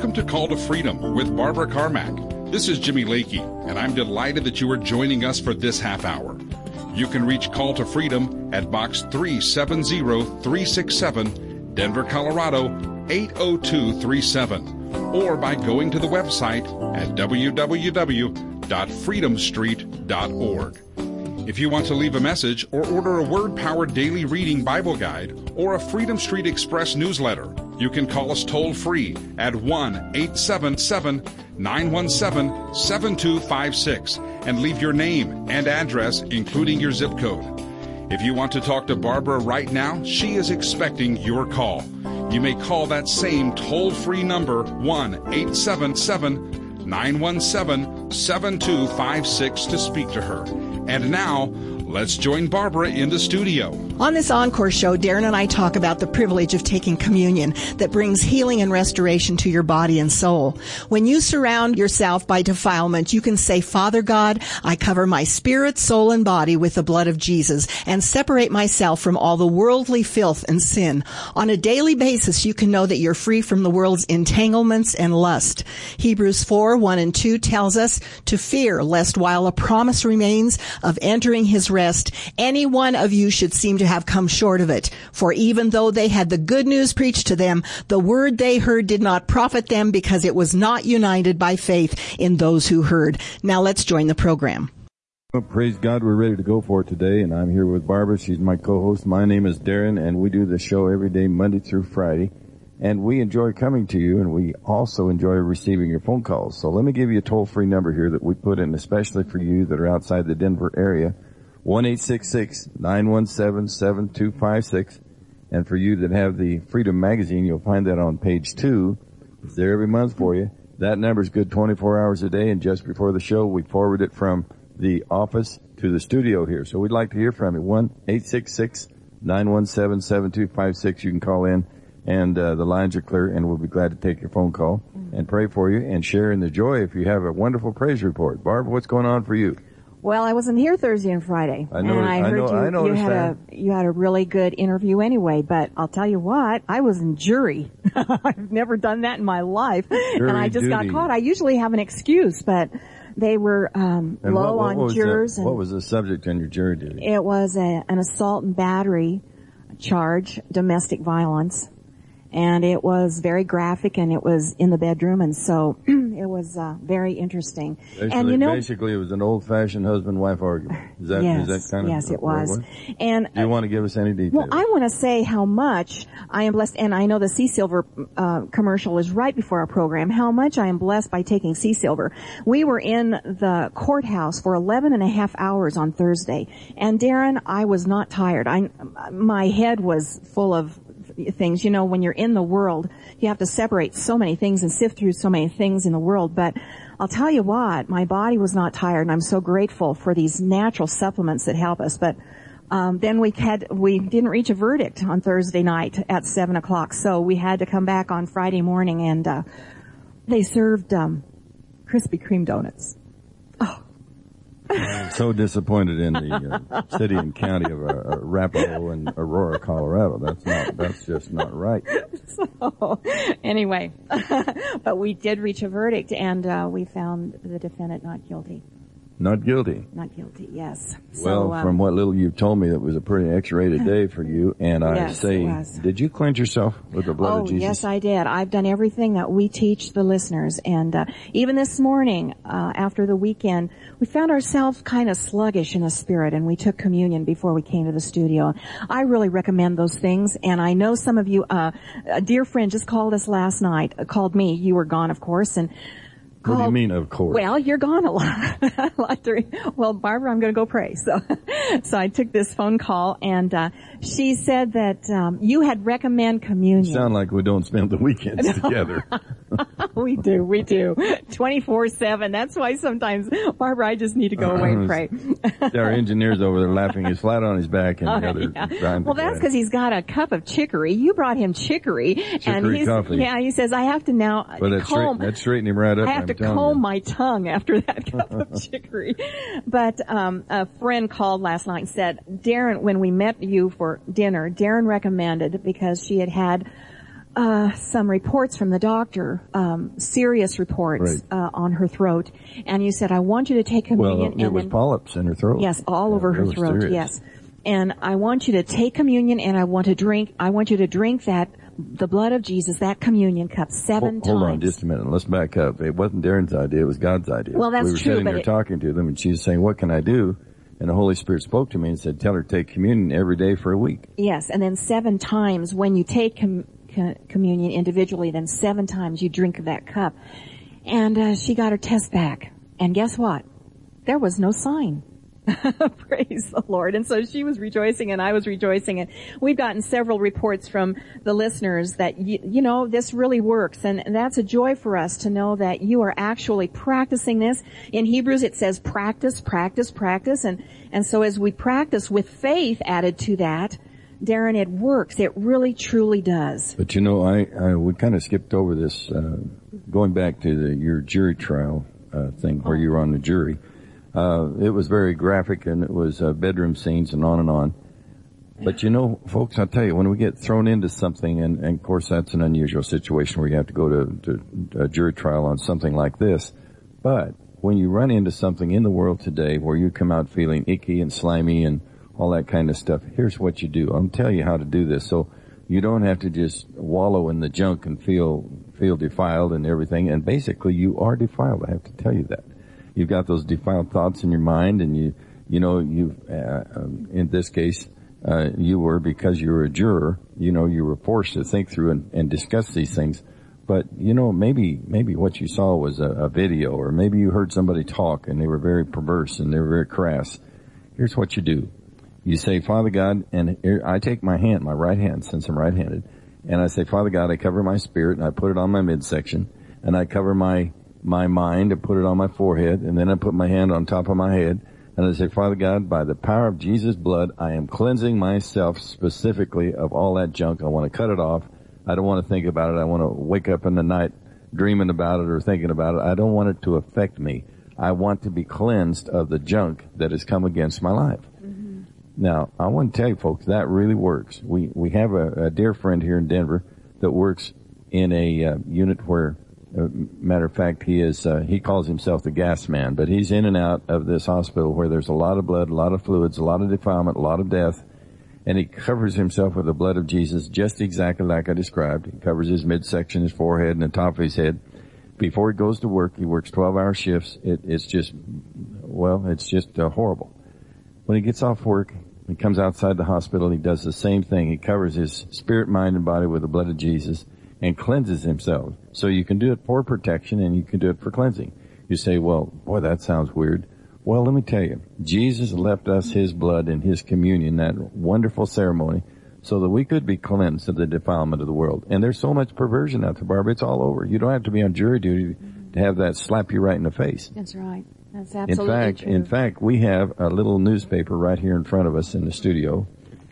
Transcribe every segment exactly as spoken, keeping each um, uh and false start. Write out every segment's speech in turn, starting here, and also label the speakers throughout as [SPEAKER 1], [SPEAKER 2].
[SPEAKER 1] Welcome to Call to Freedom with Barbara Carmack. This is Jimmy Lakey, and I'm delighted that you are joining us for this half hour. You can reach Call to Freedom at Box three seven zero three six seven, Denver, Colorado eight oh two three seven, or by going to the website at w w w dot freedom street dot org. If you want to leave a message or order a word-powered daily reading Bible guide or a Freedom Street Express newsletter, you can call us toll-free at one eight seven seven, nine one seven, seven two five six and leave your name and address, including your zip code. If you want to talk to Barbara right now, she is expecting your call. You may call that same toll-free number, one eight seven seven, nine one seven, seven two five six, to speak to her. And now, let's join Barbara in the studio.
[SPEAKER 2] On this Encore show, Darren and I talk about the privilege of taking communion that brings healing and restoration to your body and soul. When you surround yourself by defilement, you can say, Father God, I cover my spirit, soul, and body with the blood of Jesus and separate myself from all the worldly filth and sin. On a daily basis, you can know that you're free from the world's entanglements and lust. Hebrews four, one and two tells us to fear lest while a promise remains of entering his rest, any one of you should seem to have come short of it. For even though they had the good news preached to them, the word they heard did not profit them because it was not united by faith in those who heard. Now let's join the program.
[SPEAKER 3] Well, praise God, we're ready to go for it today, and I'm here with Barbara. She's my co-host. My name is Darren, and we do the show every day, Monday through Friday. And we enjoy coming to you, and we also enjoy receiving your phone calls. So let me give you a toll-free number here that we put in especially for you that are outside the Denver area, one eight six six, nine one seven, seven two five six. And for you that have the Freedom Magazine, you'll find that on page two. It's there every month for you. That number's good twenty-four hours a day, and just before the show, we forward it from the office to the studio here. So we'd like to hear from you. one eight six six, nine one seven, seven two five six. You can call in. And uh, the lines are clear, and we'll be glad to take your phone call and pray for you and share in the joy if you have a wonderful praise report. Barb, what's going on for you?
[SPEAKER 4] Well, I wasn't here Thursday and Friday,
[SPEAKER 3] I know,
[SPEAKER 4] and I heard
[SPEAKER 3] I know,
[SPEAKER 4] you,
[SPEAKER 3] I
[SPEAKER 4] you had
[SPEAKER 3] that.
[SPEAKER 4] a you had a really good interview anyway. But I'll tell you what, I was in jury. I've never done that in my life,
[SPEAKER 3] Jury
[SPEAKER 4] and I just
[SPEAKER 3] duty.
[SPEAKER 4] got caught. I usually have an excuse, but they were um,
[SPEAKER 3] And
[SPEAKER 4] low
[SPEAKER 3] what, what
[SPEAKER 4] on
[SPEAKER 3] was
[SPEAKER 4] jurors.
[SPEAKER 3] The,
[SPEAKER 4] and
[SPEAKER 3] what was the subject on your jury duty?
[SPEAKER 4] It was a, an assault and battery charge, domestic violence. And it was very graphic, and it was in the bedroom, and so it was uh, very interesting.
[SPEAKER 3] Basically,
[SPEAKER 4] and you know,
[SPEAKER 3] basically, it was an old-fashioned husband-wife argument. Is that,
[SPEAKER 4] yes,
[SPEAKER 3] is that kind of
[SPEAKER 4] yes, it
[SPEAKER 3] what
[SPEAKER 4] was. And
[SPEAKER 3] do you uh, want to give us any details?
[SPEAKER 4] Well, I want to say how much I am blessed, and I know the Sea Silver uh, commercial is right before our program. How much I am blessed by taking Sea Silver. We were in the courthouse for eleven and a half hours on Thursday, and Darren, I was not tired. I, my head was full of things. You know, when you're in the world, you have to separate so many things and sift through so many things in the world. But I'll tell you what, my body was not tired, and I'm so grateful for these natural supplements that help us. But um, then we had we didn't reach a verdict on Thursday night at seven o'clock, so we had to come back on Friday morning, and uh, they served um, Krispy Kreme donuts. Oh.
[SPEAKER 3] I'm so disappointed in the uh, city and county of uh, Arapahoe and Aurora, Colorado. That's not, that's just not right.
[SPEAKER 4] So, anyway, but we did reach a verdict, and uh, we found the defendant not guilty.
[SPEAKER 3] Not guilty.
[SPEAKER 4] Not guilty, yes.
[SPEAKER 3] Well,
[SPEAKER 4] so, um,
[SPEAKER 3] from what little you've told me, it was a pretty X-rated day for you. And I
[SPEAKER 4] yes,
[SPEAKER 3] say,
[SPEAKER 4] it was.
[SPEAKER 3] Did you cleanse yourself with the blood
[SPEAKER 4] oh,
[SPEAKER 3] of Jesus?
[SPEAKER 4] yes, I did. I've done everything that we teach the listeners. And uh, even this morning, uh, after the weekend, we found ourselves kind of sluggish in the spirit, and we took communion before we came to the studio. I really recommend those things. And I know some of you, uh, a dear friend just called us last night, uh, called me. You were gone, of course, and
[SPEAKER 3] What do you
[SPEAKER 4] Oh,
[SPEAKER 3] mean, of course?
[SPEAKER 4] Well, you're gone a lot. a lot during, well, Barbara, I'm going to go pray. So, so I took this phone call, and uh, she said that um, you had recommend communion.
[SPEAKER 3] You sound like we don't spend the weekends together.
[SPEAKER 4] we do, we do, twenty-four seven. That's why sometimes, Barbara, I just need to go away and pray.
[SPEAKER 3] Our engineer's over there laughing. He's flat on his back, and the
[SPEAKER 4] Uh,
[SPEAKER 3] other
[SPEAKER 4] yeah.
[SPEAKER 3] trying to
[SPEAKER 4] Well, that's because he's got a cup of chicory. You brought him chicory, and
[SPEAKER 3] Chicory
[SPEAKER 4] he's
[SPEAKER 3] coffee.
[SPEAKER 4] yeah. He says I have to now
[SPEAKER 3] Well, that,
[SPEAKER 4] comb.
[SPEAKER 3] straight, that straightened him right up.
[SPEAKER 4] I have
[SPEAKER 3] I'm
[SPEAKER 4] to
[SPEAKER 3] telling
[SPEAKER 4] comb
[SPEAKER 3] you.
[SPEAKER 4] my tongue after that cup of chicory. But um a friend called last night and said, Darren, when we met you for dinner, Darren recommended, because she had had uh, some reports from the doctor, um, serious reports,
[SPEAKER 3] Right.
[SPEAKER 4] uh, on her throat. And you said, I want you to take communion.
[SPEAKER 3] Well, it
[SPEAKER 4] and
[SPEAKER 3] was
[SPEAKER 4] then,
[SPEAKER 3] polyps in her throat.
[SPEAKER 4] Yes, all
[SPEAKER 3] Yeah,
[SPEAKER 4] over
[SPEAKER 3] it
[SPEAKER 4] her
[SPEAKER 3] was
[SPEAKER 4] throat,
[SPEAKER 3] serious.
[SPEAKER 4] yes. And I want you to take communion and I want to drink, I want you to drink that, the blood of Jesus, that communion cup seven
[SPEAKER 3] Hold,
[SPEAKER 4] times.
[SPEAKER 3] hold on just a minute. Let's back up. It wasn't Darren's idea. It was God's idea.
[SPEAKER 4] Well, that's
[SPEAKER 3] we were
[SPEAKER 4] true,
[SPEAKER 3] sitting
[SPEAKER 4] but
[SPEAKER 3] there
[SPEAKER 4] it-
[SPEAKER 3] talking to them, and she was saying, what can I do? And the Holy Spirit spoke to me and said, tell her to take communion every day for a week.
[SPEAKER 4] Yes, and then seven times when you take com- co- communion individually, then seven times you drink that cup. And uh, she got her test back. And guess what? There was no sign. Praise the Lord. And so she was rejoicing and I was rejoicing. And we've gotten several reports from the listeners that, you, you know, this really works. And, and that's a joy for us to know that you are actually practicing this. In Hebrews it says practice, practice, practice. And, and so as we practice with faith added to that, Darren, it works. It really, truly does.
[SPEAKER 3] But you know, I, I we kind of skipped over this, uh, going back to the, your jury trial, uh, thing where you were on the jury. Uh, it was very graphic and it was, uh, bedroom scenes and on and on. But you know, folks, I'll tell you, when we get thrown into something, and, and of course that's an unusual situation where you have to go to, to a jury trial on something like this. But when you run into something in the world today where you come out feeling icky and slimy and all that kind of stuff, here's what you do. I'll tell you how to do this. So you don't have to just wallow in the junk and feel, feel defiled and everything. And basically you are defiled. I have to tell you that. You've got those defiled thoughts in your mind, and you, you know, you, uh, um, in this case, uh, you were, because you were a juror, you know, you were forced to think through and, and discuss these things. But, you know, maybe, maybe what you saw was a, a video, or maybe you heard somebody talk and they were very perverse and they were very crass. Here's what you do. You say, Father God, and here, I take my hand, my right hand, since I'm right-handed, and I say, Father God, I cover my spirit and I put it on my midsection, and I cover my my mind and put it on my forehead, and then I put my hand on top of my head, and I say, Father God, by the power of Jesus' blood, I am cleansing myself specifically of all that junk. I want to cut it off. I don't want to think about it. I want to wake up in the night dreaming about it or thinking about it. I don't want it to affect me. I want to be cleansed of the junk that has come against my life. Mm-hmm. Now, I want to tell you folks, that really works. We, we have a, a dear friend here in Denver that works in a uh, unit where, Uh, matter of fact, he is, uh, he calls himself the gas man, but he's in and out of this hospital where there's a lot of blood, a lot of fluids, a lot of defilement, a lot of death, and he covers himself with the blood of Jesus just exactly like I described. He covers his midsection, his forehead, and the top of his head. Before he goes to work, he works twelve hour shifts. It, it's just, well, it's just uh, horrible. When he gets off work, he comes outside the hospital, he does the same thing. He covers his spirit, mind, and body with the blood of Jesus and cleanses himself. So you can do it for protection and you can do it for cleansing. You say, well, boy, that sounds weird. Well, let me tell you, Jesus left us his blood and his communion, that wonderful ceremony, so that we could be cleansed of the defilement of the world. And there's so much perversion out there, Barbara. It's all over. You don't have to be on jury duty to have that slap you right in the face.
[SPEAKER 4] That's right. That's absolutely
[SPEAKER 3] in fact,
[SPEAKER 4] true.
[SPEAKER 3] In fact, we have a little newspaper right here in front of us in the studio.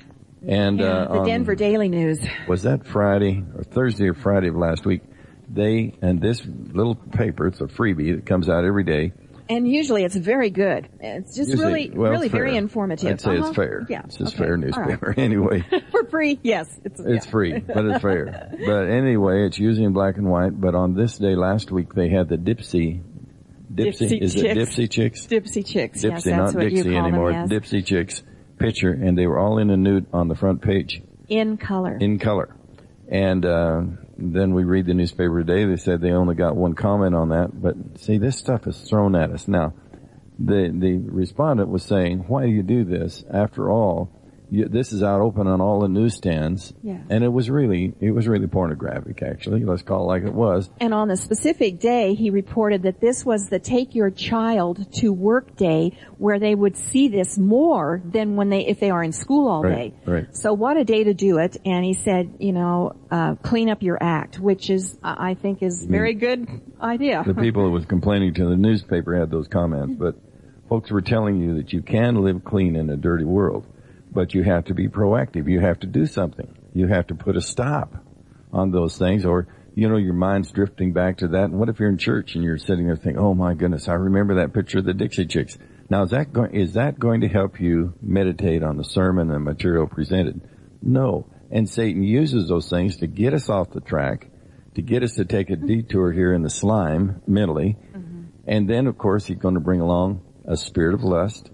[SPEAKER 3] And,
[SPEAKER 4] yeah,
[SPEAKER 3] uh,
[SPEAKER 4] the
[SPEAKER 3] on,
[SPEAKER 4] Denver Daily News.
[SPEAKER 3] Was that Friday or Thursday or Friday of last week? They, and this little paper, it's a freebie that comes out every day.
[SPEAKER 4] And usually it's very good. It's just
[SPEAKER 3] Usually,
[SPEAKER 4] really,
[SPEAKER 3] well,
[SPEAKER 4] really
[SPEAKER 3] it's fair.
[SPEAKER 4] very informative.
[SPEAKER 3] I'd say
[SPEAKER 4] uh-huh.
[SPEAKER 3] it's fair.
[SPEAKER 4] Yeah.
[SPEAKER 3] It's just
[SPEAKER 4] okay.
[SPEAKER 3] fair newspaper.
[SPEAKER 4] Right.
[SPEAKER 3] Anyway.
[SPEAKER 4] For free, yes. It's,
[SPEAKER 3] It's
[SPEAKER 4] yeah.
[SPEAKER 3] free, but it's fair. But anyway, it's usually in black and white, but on this day last week they had the Dipsy, Dipsy,
[SPEAKER 4] Dipsy
[SPEAKER 3] is
[SPEAKER 4] Chicks.
[SPEAKER 3] it Dipsy Chicks?
[SPEAKER 4] Dipsy Chicks,
[SPEAKER 3] Dipsy,
[SPEAKER 4] yes, that's
[SPEAKER 3] not
[SPEAKER 4] what
[SPEAKER 3] Dixie
[SPEAKER 4] you call
[SPEAKER 3] anymore.
[SPEAKER 4] them, yes.
[SPEAKER 3] Dipsy Chicks picture, and they were all in a nude on the front page.
[SPEAKER 4] In color.
[SPEAKER 3] In color. And, uh, then we read the newspaper today, they said they only got one comment on that, but see, this stuff is thrown at us. Now, the, the respondent was saying, why do you do this? After all, you, this is out open on all the newsstands.
[SPEAKER 4] Yeah.
[SPEAKER 3] And it was really, it was really pornographic, actually. Let's call it like it was.
[SPEAKER 4] And on the specific day, he reported that this was the take your child to work day where they would see this more than when they, if they are in school all
[SPEAKER 3] Right,
[SPEAKER 4] day.
[SPEAKER 3] right.
[SPEAKER 4] So what a day to do it. And he said, you know, uh, clean up your act, which is, I think is a very good idea.
[SPEAKER 3] The people that was complaining to the newspaper had those comments, but folks were telling you that you can live clean in a dirty world. But you have to be proactive. You have to do something. You have to put a stop on those things, or, you know, your mind's drifting back to that. And what if you're in church and you're sitting there thinking, oh my goodness, I remember that picture of the Dixie Chicks. Now, is that going, is that going to help you meditate on the sermon and material presented? No. And Satan uses those things to get us off the track, to get us to take a detour here in the slime mentally. Mm-hmm. And then, of course, he's going to bring along a spirit of lust.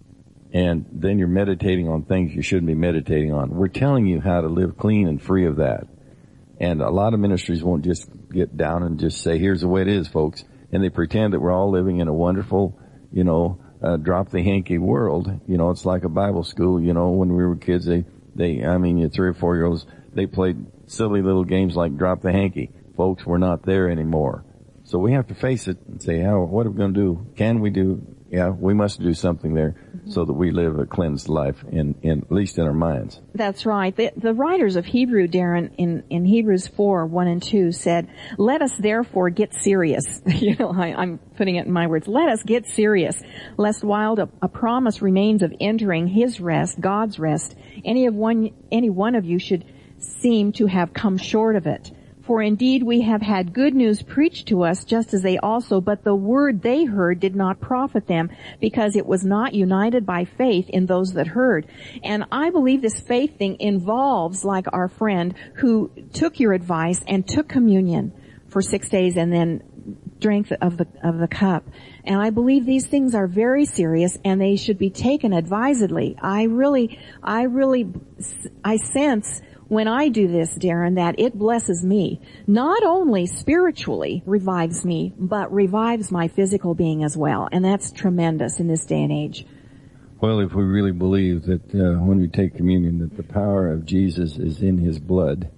[SPEAKER 3] And then you're meditating on things you shouldn't be meditating on. We're telling you how to live clean and free of that. And a lot of ministries won't just get down and just say, here's the way it is, folks. And they pretend that we're all living in a wonderful, you know, uh, drop the hanky world. You know, it's like a Bible school. You know, when we were kids, they, they, I mean, you three or four year olds, they played silly little games like drop the hanky. Folks, we're not there anymore. So we have to face it and say, how, what are we going to do? Can we do? Yeah, we must do something there mm-hmm. so that we live a cleansed life, in, in at least in our minds.
[SPEAKER 4] That's right. The, the writers of Hebrew, Darren, in, in Hebrews four, one and two said, let us therefore get serious. You know, I, I'm putting it in my words. Let us get serious, lest while a, a promise remains of entering his rest, God's rest, any of one, any one of you should seem to have come short of it. For indeed we have had good news preached to us just as they also, but the word they heard did not profit them because it was not united by faith in those that heard. And I believe this faith thing involves, like our friend who took your advice and took communion for six days and then drank of the, of the cup. And I believe these things are very serious and they should be taken advisedly. I really, I really, I sense when I do this, Darren, that it blesses me. Not only spiritually revives me, but revives my physical being as well. And that's tremendous in this day and age.
[SPEAKER 3] Well, if we really believe that uh, when we take communion that the power of Jesus is in his blood,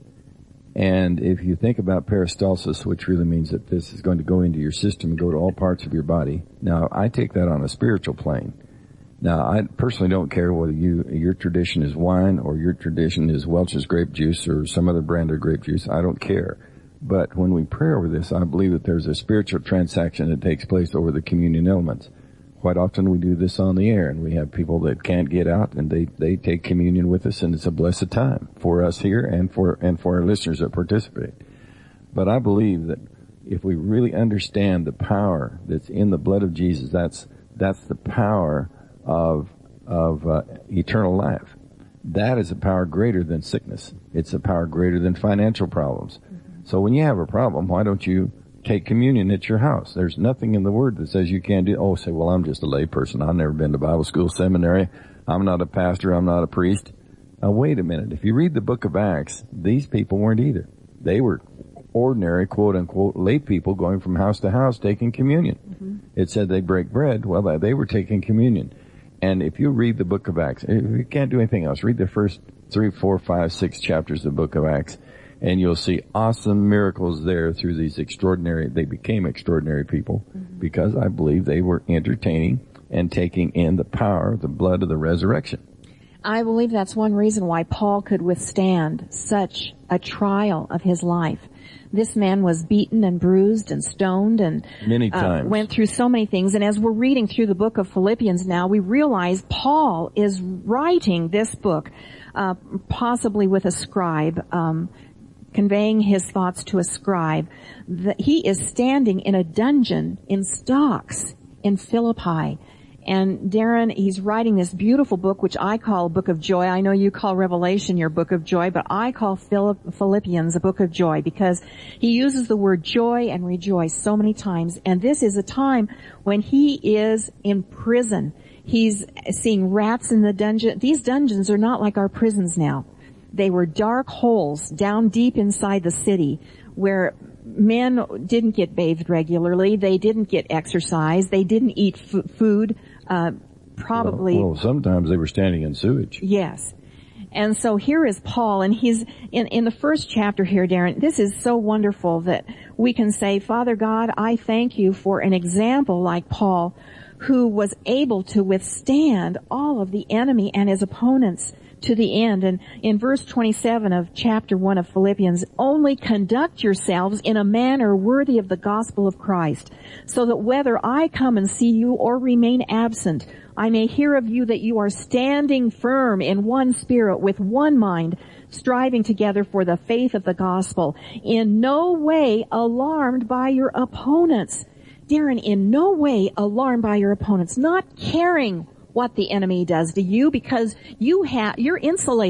[SPEAKER 3] and if you think about peristalsis, which really means that this is going to go into your system and go to all parts of your body. Now, I take that on a spiritual plane. Now, I personally don't care whether you, your tradition is wine or your tradition is Welch's grape juice or some other brand of grape juice. I don't care. But when we pray over this, I believe that there's a spiritual transaction that takes place over the communion elements. Quite often we do this on the air and we have people that can't get out and they, they take communion with us and it's a blessed time for us here and for, and for our listeners that participate. But I believe that if we really understand the power that's in the blood of Jesus, that's, that's the power of of uh, eternal life. That is a power greater than sickness. It's a power greater than financial problems. Mm-hmm. So when you have a problem, why don't you take communion at your house? There's nothing in the Word that says you can't do. Oh, say, well, I'm just a lay person. I've never been to Bible school, seminary. I'm not a pastor. I'm not a priest. Now, wait a minute. If you read the book of Acts, these people weren't either. They were ordinary, quote unquote, lay people going from house to house taking communion. Mm-hmm. It said they break bread. Well, they were taking communion. And if you read the book of Acts, if you can't do anything else, read the first three, four, five, six chapters of the book of Acts, and you'll see awesome miracles there through these extraordinary, they became extraordinary people mm-hmm. because I believe they were entertaining and taking in the power, the blood of the resurrection.
[SPEAKER 4] I believe that's one reason why Paul could withstand such a trial of his life. This man was beaten and bruised and stoned and
[SPEAKER 3] many times.
[SPEAKER 4] Uh, went through so many things. And as we're reading through the book of Philippians now, we realize Paul is writing this book, uh, possibly with a scribe, um, conveying his thoughts to a scribe. That he is standing in a dungeon in stocks in Philippi. And Darren, he's writing this beautiful book, which I call a book of joy. I know you call Revelation your book of joy, but I call Philippians a book of joy because he uses the word joy and rejoice so many times. And this is a time when he is in prison. He's seeing rats in the dungeon. These dungeons are not like our prisons now. They were dark holes down deep inside the city where men didn't get bathed regularly. They didn't get exercise. They didn't eat f- food. Uh, probably.
[SPEAKER 3] Well, well, sometimes they were standing in sewage.
[SPEAKER 4] Yes. And so here is Paul, and he's in, in the first chapter here, Darren. This is so wonderful that we can say, Father God, I thank you for an example like Paul, who was able to withstand all of the enemy and his opponents to the end. And in verse twenty-seven of chapter one of Philippians, only conduct yourselves in a manner worthy of the gospel of Christ, so that whether I come and see you or remain absent, I may hear of you that you are standing firm in one spirit with one mind, striving together for the faith of the gospel, in no way alarmed by your opponents. Darren, in no way alarmed by your opponents, not caring what the enemy does to you, because you have, you're insulated.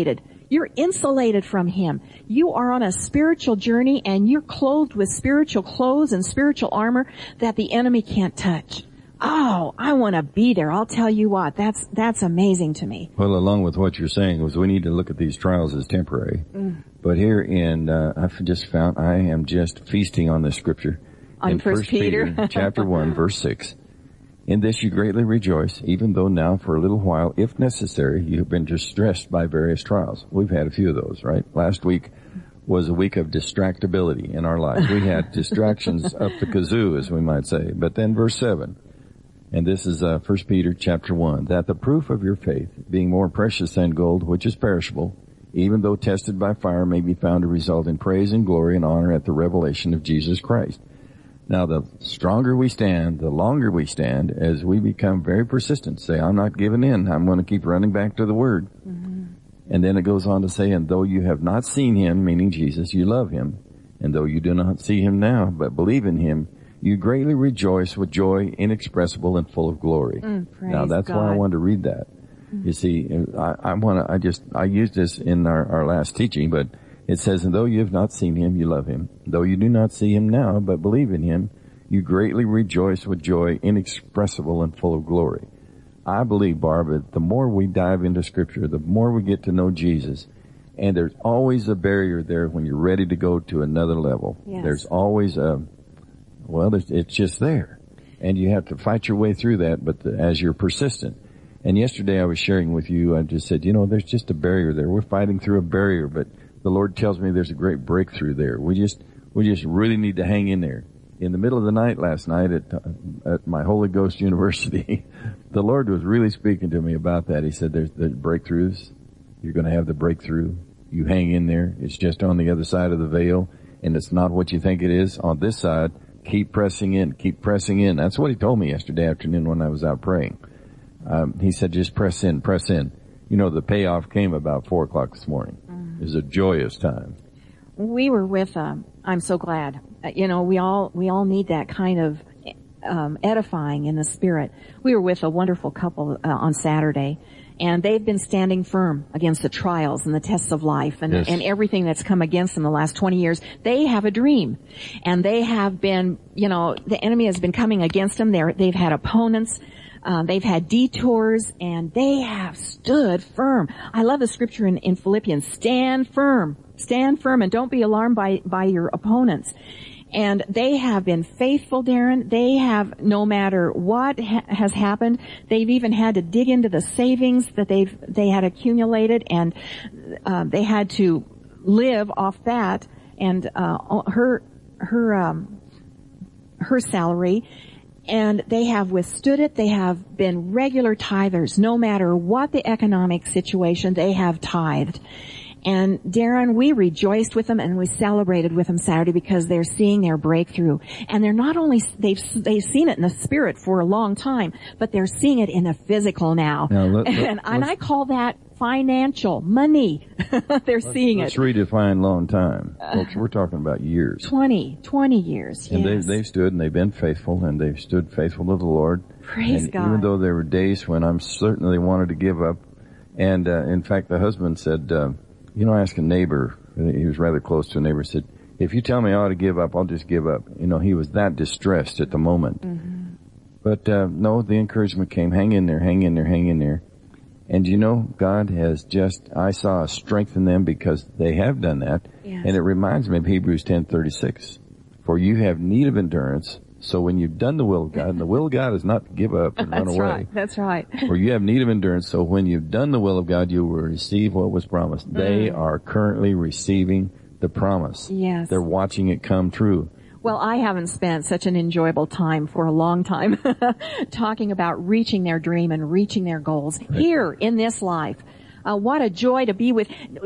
[SPEAKER 4] You're insulated from him. You are on a spiritual journey and you're clothed with spiritual clothes and spiritual armor that the enemy can't touch. Oh, I want to be there. I'll tell you what, that's, that's amazing to me.
[SPEAKER 3] Well, along with what you're saying was we need to look at these trials as temporary. Mm. But here in, uh, I've just found I am just feasting on this scripture.
[SPEAKER 4] On
[SPEAKER 3] in
[SPEAKER 4] First Peter,
[SPEAKER 3] Peter chapter one, verse six. In this you greatly rejoice, even though now for a little while, if necessary, you have been distressed by various trials. We've had a few of those, right? Last week was a week of distractibility in our lives. We had distractions up the kazoo, as we might say. But then verse seven. And this is uh, First Peter chapter one, that the proof of your faith, being more precious than gold, which is perishable, even though tested by fire, may be found to result in praise and glory and honor at the revelation of Jesus Christ. Now, the stronger we stand, the longer we stand, as we become very persistent, say, I'm not giving in, I'm going to keep running back to the Word. Mm-hmm. And then it goes on to say, and though you have not seen him, meaning Jesus, you love him. And though you do not see him now, but believe in him, you greatly rejoice with joy inexpressible and full of glory.
[SPEAKER 4] Mm,
[SPEAKER 3] now that's
[SPEAKER 4] God.
[SPEAKER 3] why I wanted to read that. Mm. You see, I, I want to, I just, I used this in our, our last teaching, but it says, and though you have not seen him, you love him. Though you do not see him now, but believe in him, you greatly rejoice with joy inexpressible and full of glory. I believe, Barb, that the more we dive into scripture, the more we get to know Jesus, and there's always a barrier there when you're ready to go to another level.
[SPEAKER 4] Yes.
[SPEAKER 3] There's always a, well, it's just there. And you have to fight your way through that, but the, as you're persistent. And yesterday I was sharing with you, I just said, you know, there's just a barrier there. We're fighting through a barrier, but the Lord tells me there's a great breakthrough there. We just, we just really need to hang in there. In the middle of the night last night at, uh, at my Holy Ghost University, the Lord was really speaking to me about that. He said, there's, there's breakthroughs. You're going to have the breakthrough. You hang in there. It's just on the other side of the veil, and it's not what you think it is on this side. Keep pressing in, keep pressing in. That's what he told me yesterday afternoon when I was out praying. Um, he said, just press in, press in. You know, the payoff came about four o'clock this morning. Mm. It was a joyous time.
[SPEAKER 4] We were with, um, I'm so glad. Uh, you know, we all, we all need that kind of, um, edifying in the spirit. We were with a wonderful couple, uh, on Saturday, and they've been standing firm against the trials and the tests of life and,
[SPEAKER 3] yes.
[SPEAKER 4] and everything that's come against them the last twenty years. They have a dream, and they have been, you know, the enemy has been coming against them. They're, they've had opponents. Uh, they've had detours, and they have stood firm. I love the scripture in, in Philippians. Stand firm. Stand firm, and don't be alarmed by, by your opponents. And they have been faithful, Darren. They have, no matter what ha- has happened, they've even had to dig into the savings that they've, they had accumulated, and, uh, they had to live off that, and, uh, her, her, um, her salary. And they have withstood it. They have been regular tithers. No matter what the economic situation, they have tithed. And Darren, we rejoiced with them and we celebrated with them Saturday because they're seeing their breakthrough. And they're not only, they've, they've seen it in the spirit for a long time, but they're seeing it in the physical now. now let, let, and, and I call that financial, money. They're
[SPEAKER 3] let's,
[SPEAKER 4] seeing
[SPEAKER 3] let's
[SPEAKER 4] it.
[SPEAKER 3] Let's redefine long time. Uh, Folks, we're talking about years.
[SPEAKER 4] twenty, twenty years,
[SPEAKER 3] And
[SPEAKER 4] yes.
[SPEAKER 3] they've, they've stood and they've been faithful and they've stood faithful to the Lord.
[SPEAKER 4] Praise
[SPEAKER 3] and
[SPEAKER 4] God.
[SPEAKER 3] Even though there were days when I'm certainly wanted to give up. And, uh, in fact, the husband said, uh, you know, I asked a neighbor, he was rather close to a neighbor, said, if you tell me I ought to give up, I'll just give up. You know, he was that distressed at the moment. Mm-hmm. But, uh, no, the encouragement came, hang in there, hang in there, hang in there. And you know, God has just, I saw a strength in them because they have done that.
[SPEAKER 4] Yes.
[SPEAKER 3] And it reminds me of Hebrews ten thirty-six. For you have need of endurance, so when you've done the will of God, and the will of God is not to give up and run
[SPEAKER 4] That's
[SPEAKER 3] away.
[SPEAKER 4] right. That's right.
[SPEAKER 3] For you have need of endurance, so when you've done the will of God, you will receive what was promised. Mm. They are currently receiving the promise.
[SPEAKER 4] Yes.
[SPEAKER 3] They're watching it come true.
[SPEAKER 4] Well, I haven't spent such an enjoyable time for a long time talking about reaching their dream and reaching their goals right. here in this life. Uh, what a joy to be with.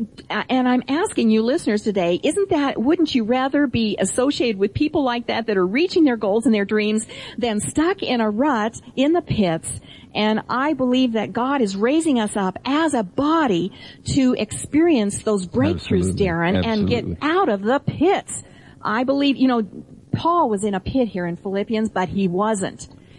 [SPEAKER 4] And I'm asking you listeners today, isn't that, wouldn't you rather be associated with people like that that are reaching their goals and their dreams than stuck in a rut in the pits? And I believe that God is raising us up as a body to experience those breakthroughs,
[SPEAKER 3] Absolutely.
[SPEAKER 4] Darren,
[SPEAKER 3] Absolutely.
[SPEAKER 4] and get out of the pits. I believe, you know, Paul was in a pit here in Philippians, but he wasn't.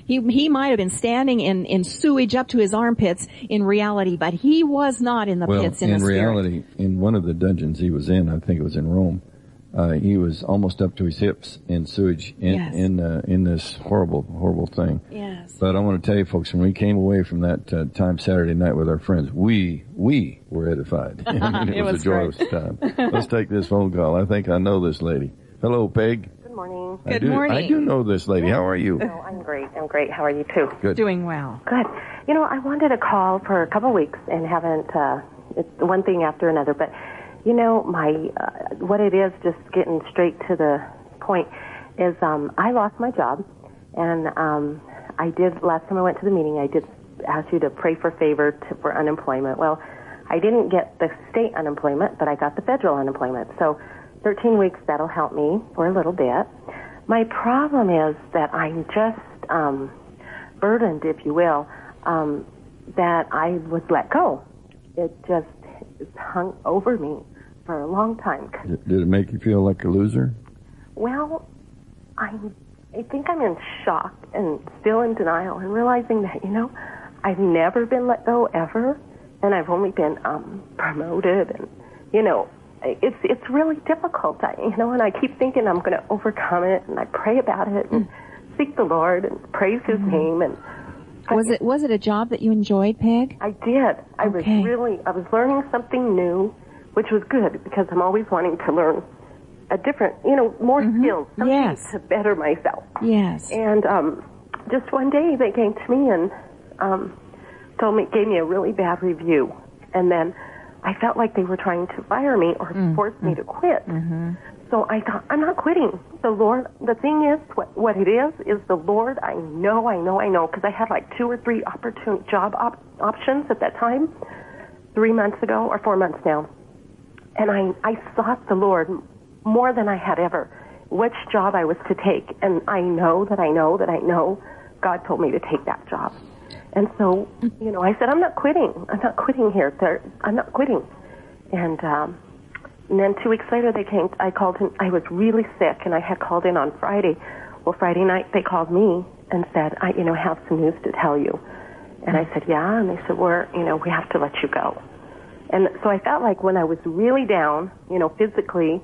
[SPEAKER 4] He he might have been standing in, in sewage up to his armpits in reality, but he was not in the
[SPEAKER 3] well,
[SPEAKER 4] pits in,
[SPEAKER 3] in
[SPEAKER 4] the spirit.
[SPEAKER 3] reality, in one of the dungeons he was in, I think it was in Rome, uh, he was almost up to his hips in sewage in
[SPEAKER 4] Yes.
[SPEAKER 3] in uh, in this horrible, horrible thing.
[SPEAKER 4] Yes.
[SPEAKER 3] But I want to tell you, folks, when we came away from that uh, time Saturday night with our friends, we we were edified. I mean, it,
[SPEAKER 4] It
[SPEAKER 3] was,
[SPEAKER 4] was
[SPEAKER 3] a joyous time. Let's take this phone call. I think I know this lady. Hello, Peg.
[SPEAKER 5] Good morning.
[SPEAKER 3] I
[SPEAKER 4] Good
[SPEAKER 3] do,
[SPEAKER 4] morning.
[SPEAKER 3] I do know this lady. How are you?
[SPEAKER 5] Oh, I'm great. I'm great. How are you too?
[SPEAKER 3] Good.
[SPEAKER 4] Doing well.
[SPEAKER 5] Good. You know, I wanted to call for a couple of weeks and haven't, uh, it's one thing after another, but you know, my, uh, what it is, just getting straight to the point, is, um, I lost my job, and, um, I did, last time I went to the meeting, I did ask you to pray for favor to, for unemployment. Well, I didn't get the state unemployment, but I got the federal unemployment. So thirteen weeks, that'll help me for a little bit. My problem is that I'm just, um, burdened, if you will, um, that I was let go. It just hung over me for a long time.
[SPEAKER 3] Did, did it make you feel like a loser?
[SPEAKER 5] Well, I'm, I think I'm in shock and still in denial and realizing that, you know, I've never been let go ever, and I've only been um, promoted, and, you know, it's it's really difficult, I, you know, and I keep thinking I'm going to overcome it, and I pray about it and mm. seek the Lord and praise His mm. name. And
[SPEAKER 4] Was it was it a job that you enjoyed, Peg?
[SPEAKER 5] I did. I
[SPEAKER 4] Okay.
[SPEAKER 5] was really, I was learning something new, which was good because I'm always wanting to learn a different, you know, more
[SPEAKER 4] Mhm.
[SPEAKER 5] skills, something
[SPEAKER 4] Yes.
[SPEAKER 5] to better myself.
[SPEAKER 4] Yes.
[SPEAKER 5] And um, just one day they came to me and um, told me, gave me a really bad review, and then I felt like they were trying to fire me or
[SPEAKER 4] Mm.
[SPEAKER 5] force me to quit.
[SPEAKER 4] Mm-hmm.
[SPEAKER 5] So I thought, I'm not quitting. The Lord, the thing is, what, what it is, is the Lord, I know, I know, I know, because I had like two or three opportune job op- options at that time, three months ago or four months now. And I, I sought the Lord more than I had ever, which job I was to take. And I know that I know that I know God told me to take that job. And so, you know, I said, I'm not quitting. I'm not quitting here. There, I'm not quitting. And, um, and then two weeks later they came, I called in, I was really sick and I had called in on Friday. Well, Friday night they called me and said, I, you know, have some news to tell you. And I said, yeah. And they said, we're, you know, we have to let you go. And so I felt like when I was really down, you know, physically,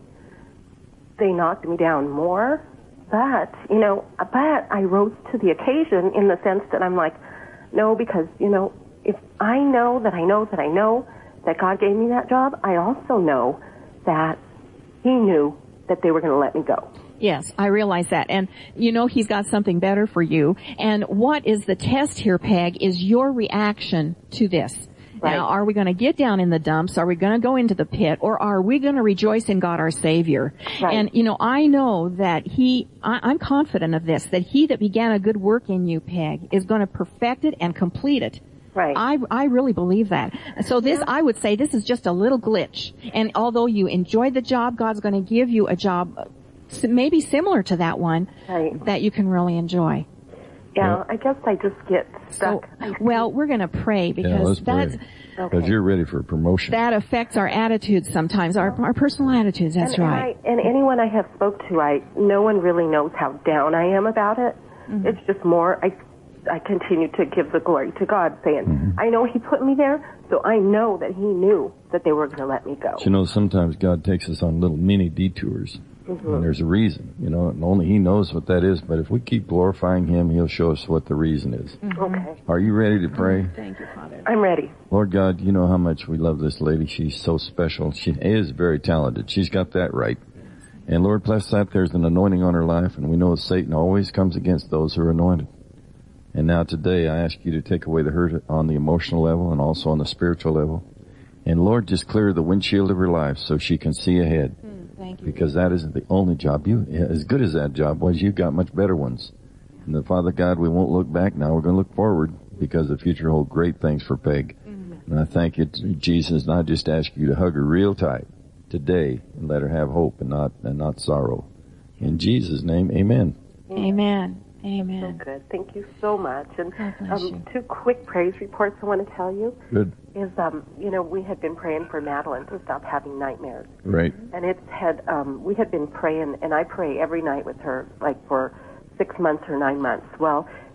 [SPEAKER 5] they knocked me down more. But, you know, but I rose to the occasion in the sense that I'm like, no, because, you know, if I know that I know that I know that God gave me that job, I also know that He knew that they were going to let me go.
[SPEAKER 4] Yes, I realize that. And you know He's got something better for you. And what is the test here, Peg, is your reaction to this.
[SPEAKER 5] Right.
[SPEAKER 4] Now, are we going to get down in the dumps? Are we going to go into the pit? Or are we going to rejoice in God our Savior?
[SPEAKER 5] Right.
[SPEAKER 4] And, you know, I know that He, I, I'm confident of this, that He that began a good work in you, Peg, is going to perfect it and complete it.
[SPEAKER 5] Right.
[SPEAKER 4] I, I really believe that. So this, I would say this is just a little glitch. And although you enjoyed the job, God's going to give you a job maybe similar to that one
[SPEAKER 5] Right.
[SPEAKER 4] that you can really enjoy.
[SPEAKER 5] Yeah,
[SPEAKER 3] Yeah.
[SPEAKER 5] I guess I just get stuck.
[SPEAKER 4] So, well, we're going to pray
[SPEAKER 3] Yeah,
[SPEAKER 4] because
[SPEAKER 3] let's
[SPEAKER 4] that's,
[SPEAKER 3] pray.
[SPEAKER 5] Okay.
[SPEAKER 3] Because you're ready for promotion.
[SPEAKER 4] that affects our attitudes sometimes, our, our personal attitudes, that's
[SPEAKER 5] and,
[SPEAKER 4] right.
[SPEAKER 5] And, I, and anyone I have spoke to, I no one really knows how down I am about it.
[SPEAKER 4] Mm-hmm.
[SPEAKER 5] It's just more, I, I continue to give the glory to God, saying,
[SPEAKER 3] Mm-hmm.
[SPEAKER 5] I know He put me there, so I know that He knew that they were going to let me go.
[SPEAKER 3] But you know, sometimes God takes us on little mini detours.
[SPEAKER 5] Mm-hmm.
[SPEAKER 3] And there's a reason, you know, and only He knows what that is. But if we keep glorifying Him, He'll show us what the reason is.
[SPEAKER 5] Okay.
[SPEAKER 3] Are you ready to pray?
[SPEAKER 4] Thank you, Father.
[SPEAKER 5] I'm ready.
[SPEAKER 3] Lord God, you know how much we love this lady. She's so special. She is very talented. She's got that right. And Lord, bless that. There's an anointing on her life, and we know Satan always comes against those who are anointed. And now today, I ask you to take away the hurt on the emotional level and also on the spiritual level. And Lord, just clear the windshield of her life so she can see ahead.
[SPEAKER 4] Mm, thank you.
[SPEAKER 3] Because that isn't the only job. You, as good as that job was, you've got much better ones. And the Father God, we won't look back now. We're going to look forward because the future holds great things for Peg. Mm-hmm. And I thank you, Jesus, and I just ask you to hug her real tight today and let her have hope and not, and not sorrow. In Jesus' name, amen.
[SPEAKER 4] Amen.
[SPEAKER 5] So
[SPEAKER 4] Amen.
[SPEAKER 5] good. Thank you so much. And
[SPEAKER 4] God bless you.
[SPEAKER 5] um, two quick praise reports I want to tell you
[SPEAKER 3] Good.
[SPEAKER 5] is, um, you know, we had been praying for Madeline to stop having nightmares.
[SPEAKER 3] Right.
[SPEAKER 5] And it's had, um, we had been praying, and I pray every night with her, like for six months or nine months. Well,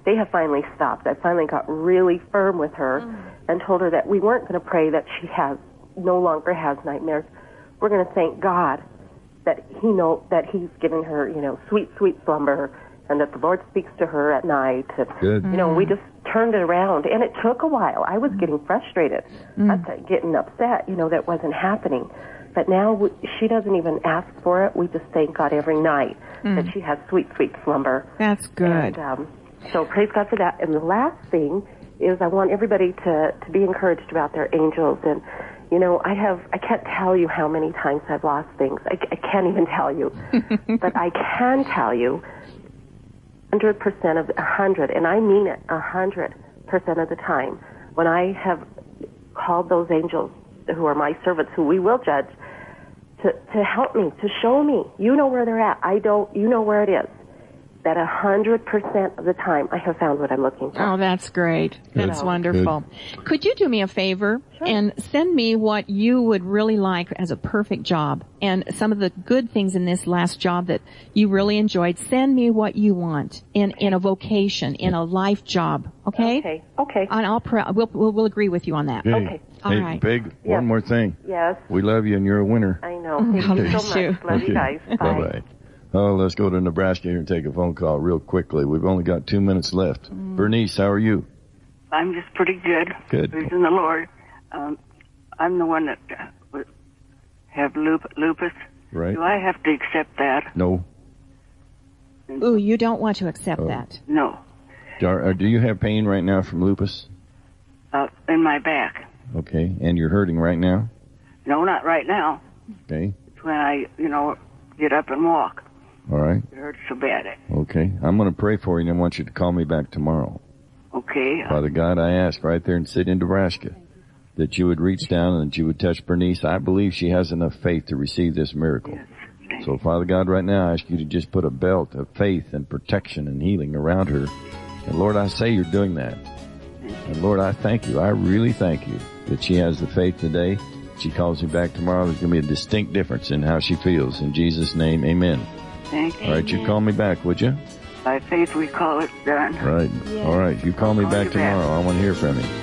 [SPEAKER 5] they have finally stopped. I finally got really firm with her mm. and told her that we weren't going to pray that she has no longer has nightmares. We're going to thank God that He know that He's given her, you know, sweet, sweet slumber, and that the Lord speaks to her at night. And,
[SPEAKER 3] Good.
[SPEAKER 5] You know, we just turned it around, and it took a while. I was getting frustrated, mm. Not getting upset, you know, that wasn't happening. But now we, she doesn't even ask for it. We just thank God every night mm. that she has sweet, sweet slumber.
[SPEAKER 4] That's good.
[SPEAKER 5] And, um, so praise God for that. And the last thing is I want everybody to, to be encouraged about their angels. And, you know, I have, I can't tell you how many times I've lost things. I, I can't even tell you. But I can tell you one hundred percent of, one hundred, and I mean it, one hundred percent of the time, when I have called those angels who are my servants, who we will judge, to, to help me, to show me. You know where they're at. I don't, you know where it is. That a hundred percent of the time I have found what I'm looking for.
[SPEAKER 4] Oh, that's great. That's
[SPEAKER 5] Good.
[SPEAKER 4] wonderful. Good. Could you do me a favor sure. and send me what you would really like as a perfect job and some of the good things in this last job that you really enjoyed? Send me what you want in, in a vocation, in a life job. Okay?
[SPEAKER 5] Okay. Okay.
[SPEAKER 4] And I'll pre- we'll, we'll, we'll agree with you on that.
[SPEAKER 3] Hey,
[SPEAKER 5] okay.
[SPEAKER 4] All
[SPEAKER 3] hey,
[SPEAKER 4] right.
[SPEAKER 3] Big,
[SPEAKER 5] yes.
[SPEAKER 3] one more thing.
[SPEAKER 5] Yes.
[SPEAKER 3] We love you and you're a winner.
[SPEAKER 5] I know. Thank you so much.
[SPEAKER 4] You.
[SPEAKER 5] Love
[SPEAKER 3] okay.
[SPEAKER 5] you guys. Bye.
[SPEAKER 3] Bye-bye. Oh, let's go to Nebraska here and take a phone call real quickly. We've only got two minutes left. Mm. Bernice, how are you?
[SPEAKER 6] I'm just pretty good.
[SPEAKER 3] Good.
[SPEAKER 6] Praising the Lord. Um, I'm the one that uh, have lup- lupus.
[SPEAKER 3] Right.
[SPEAKER 6] Do I have to accept that?
[SPEAKER 3] No.
[SPEAKER 4] Ooh, you don't want to accept
[SPEAKER 6] oh.
[SPEAKER 4] that.
[SPEAKER 6] No.
[SPEAKER 3] Do, do you have pain right now from lupus?
[SPEAKER 6] Uh, in my back.
[SPEAKER 3] Okay. And you're hurting right now?
[SPEAKER 6] No, not right now.
[SPEAKER 3] Okay.
[SPEAKER 6] It's when I, you know, get up and walk.
[SPEAKER 3] All right.
[SPEAKER 6] It hurts so bad.
[SPEAKER 3] Okay. I'm going to pray for you, and I want you to call me back tomorrow.
[SPEAKER 6] Okay.
[SPEAKER 3] Father God, I ask right there in City, Nebraska, that you would reach down and that you would touch Bernice. I believe she has enough faith to receive this miracle.
[SPEAKER 6] Yes.
[SPEAKER 3] So, Father God, right now I ask you to just put a belt of faith and protection and healing around her. And Lord, I say you're doing that. And Lord, I thank you. I really thank you that she has the faith today. She calls me back tomorrow. There's going to be a distinct difference in how she feels. In Jesus' name, amen.
[SPEAKER 6] Thank you.
[SPEAKER 3] All right, you call me back, would you?
[SPEAKER 6] By faith we call it done.
[SPEAKER 3] Right.
[SPEAKER 4] Yes.
[SPEAKER 3] All right, you call me
[SPEAKER 6] Call
[SPEAKER 3] back
[SPEAKER 6] you
[SPEAKER 3] tomorrow.
[SPEAKER 6] back.
[SPEAKER 3] I want to hear from you.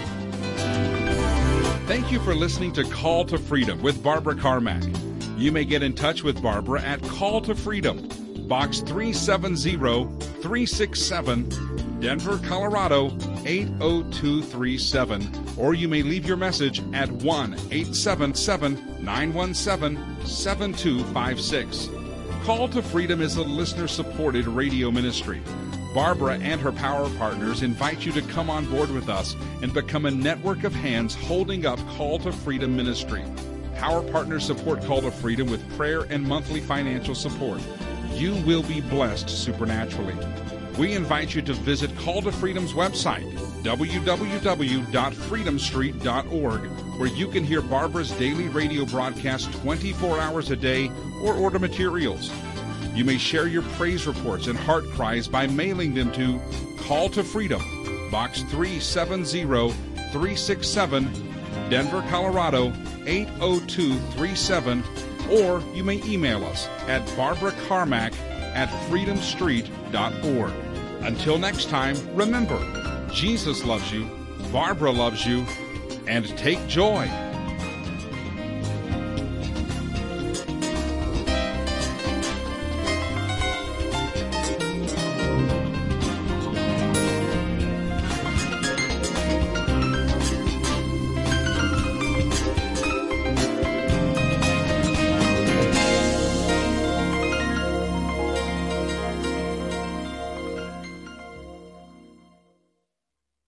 [SPEAKER 1] Thank you for listening to Call to Freedom with Barbara Carmack. You may get in touch with Barbara at Call to Freedom, Box three seven zero, three six seven, Denver, Colorado eight oh two three seven, or you may leave your message at one eight seven seven, nine one seven, seven two five six. Call to Freedom is a listener-supported radio ministry. Barbara and her power partners invite you to come on board with us and become a network of hands holding up Call to Freedom ministry. Power partners support Call to Freedom with prayer and monthly financial support. You will be blessed supernaturally. We invite you to visit Call to Freedom's website, w w w dot freedom street dot org, where you can hear Barbara's daily radio broadcast twenty-four hours a day or order materials. You may share your praise reports and heart cries by mailing them to Call to Freedom, Box three seven zero, three six seven, Denver, Colorado eight oh two three seven, or you may email us at barbara carmack at freedom street dot org. Until next time, remember, Jesus loves you, Barbara loves you, and take joy